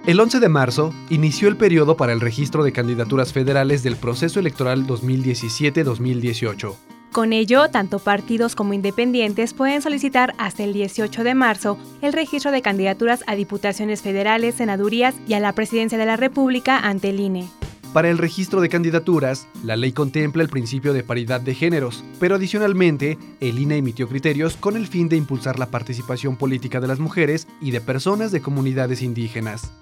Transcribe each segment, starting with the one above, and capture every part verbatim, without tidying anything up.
El once de marzo inició el periodo para el registro de candidaturas federales del proceso electoral dos mil diecisiete dos mil dieciocho. Con ello, tanto partidos como independientes pueden solicitar hasta el dieciocho de marzo el registro de candidaturas a diputaciones federales, senadurías y a la presidencia de la República ante el I N E. Para el registro de candidaturas, la ley contempla el principio de paridad de géneros, pero adicionalmente, el I N E emitió criterios con el fin de impulsar la participación política de las mujeres y de personas de comunidades indígenas.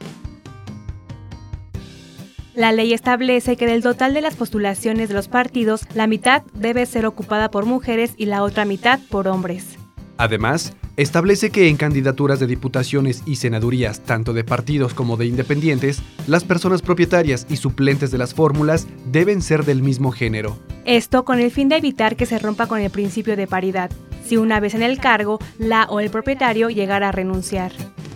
La ley establece que del total de las postulaciones de los partidos, la mitad debe ser ocupada por mujeres y la otra mitad por hombres. Además, establece que en candidaturas de diputaciones y senadurías, tanto de partidos como de independientes, las personas propietarias y suplentes de las fórmulas deben ser del mismo género. Esto con el fin de evitar que se rompa con el principio de paridad, si una vez en el cargo, la o el propietario llegara a renunciar.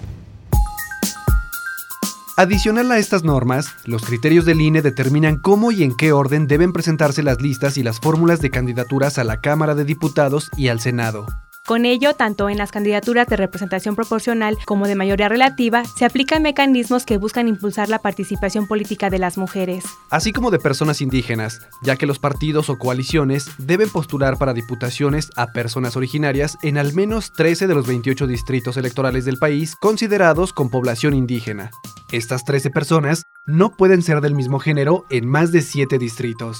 Adicional a estas normas, los criterios del I N E determinan cómo y en qué orden deben presentarse las listas y las fórmulas de candidaturas a la Cámara de Diputados y al Senado. Con ello, tanto en las candidaturas de representación proporcional como de mayoría relativa, se aplican mecanismos que buscan impulsar la participación política de las mujeres. Así como de personas indígenas, ya que los partidos o coaliciones deben postular para diputaciones a personas originarias en al menos trece de los veintiocho distritos electorales del país considerados con población indígena. Estas trece personas no pueden ser del mismo género en más de siete distritos.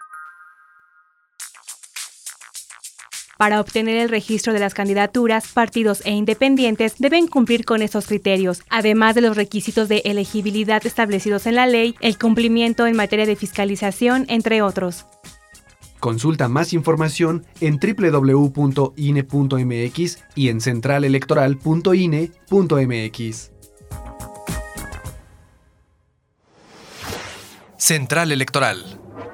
Para obtener el registro de las candidaturas, partidos e independientes deben cumplir con estos criterios, además de los requisitos de elegibilidad establecidos en la ley, el cumplimiento en materia de fiscalización, entre otros. Consulta más información en doble u doble u doble u punto i n e punto m x y en central electoral punto i n e punto m x. Central Electoral.